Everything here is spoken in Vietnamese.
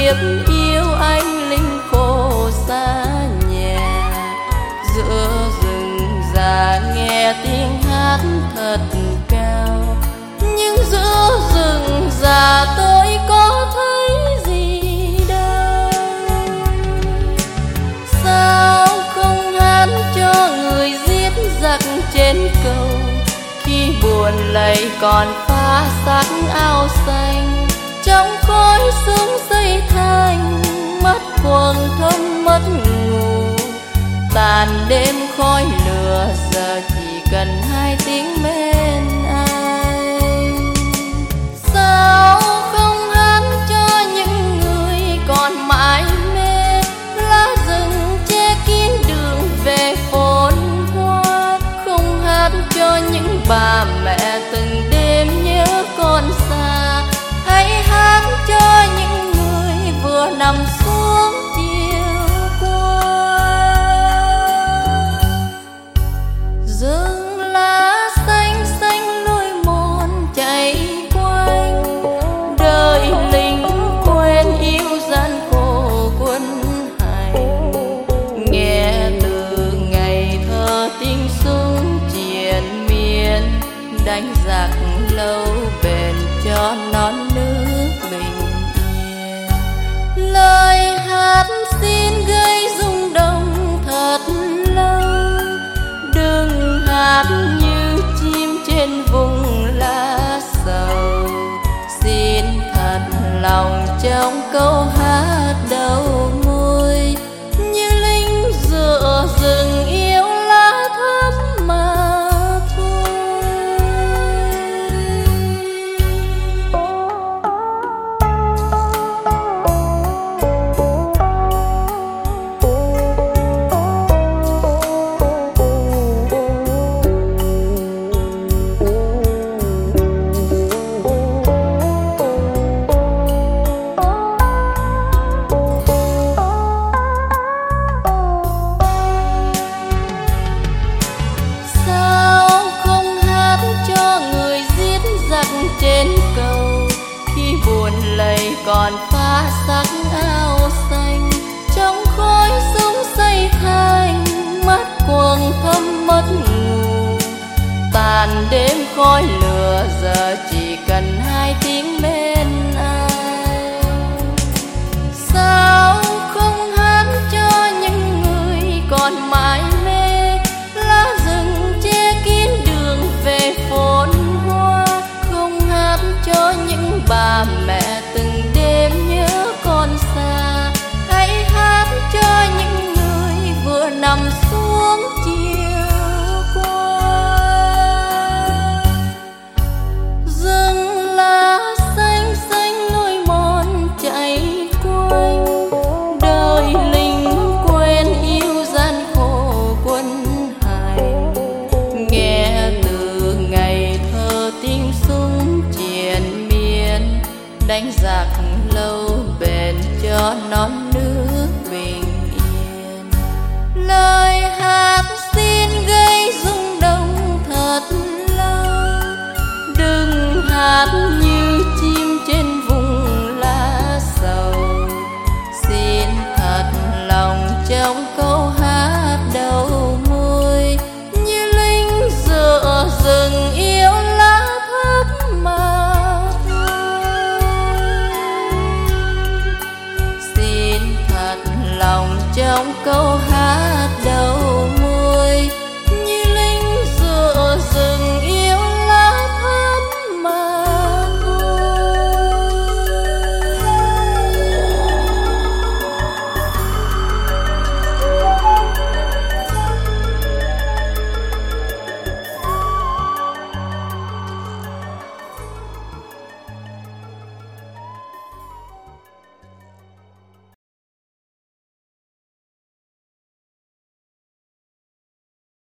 kiếp yêu anh linh khổ xa nhà. Giữa rừng già nghe tiếng hát thật cao, nhưng giữa rừng già tôi có thấy gì đâu. Sao không hát cho người giết giặc trên cầu, khi buồn lầy còn pha sắc áo xanh, trong khói sương xây thành mắt quầng thâm mất ngủ. Tàn đêm khói lửa giờ chỉ cần hai tiếng bên anh. Sao không hát cho những người còn mãi mê, lá rừng che kín đường về phồn hoa. Không hát cho những bà mẹ từng đêm nhớ con xa, hãy hát cho những người vừa nằm xuống chiều qua. Rừng lá xanh xanh lối mòn chạy quanh, đời lính quên yêu gian khổ quân hành. Nghe từ ngày thơ tiếng súng triền miên, đánh giặc lâu bền cho non nước bình yên. Lời hát xin gây rung động thật lâu, đừng hát như chim trên vùng lá sầu. Xin thật lòng trong câu hát đầu môi, như linh dựa rừng yêu lá thắm mà thôi. Trên cầu khi buồn lầy còn pha sắc áo xanh, trong khói súng xây thành mắt quầng thâm mất ngủ. Tàn đêm khói lửa giờ chỉ cần hai tiếng bên anh. Sao không hát cho những người còn mãi mê, lá rừng che kín đường về phồn hoa. Cho những bà mẹ từng đêm nhớ con xa, hãy hát cho những người vừa nằm xuống chiều qua. Rừng lá xanh xanh lối mòn chạy quanh, đời lính quên yêu gian khổ quân hành. Nghe từ ngày thơ tiếng súng miên, đánh giặc lâu bền cho non nước bình yên. Lời hát xin gây rung động thật lâu, đừng hát như chim trên vùng lá sầu. Xin thật lòng trong câu hát đầu môi, như linh dựa rừng yêu lá thắm mà thôi. Xin thật lòng trong câu hát đầu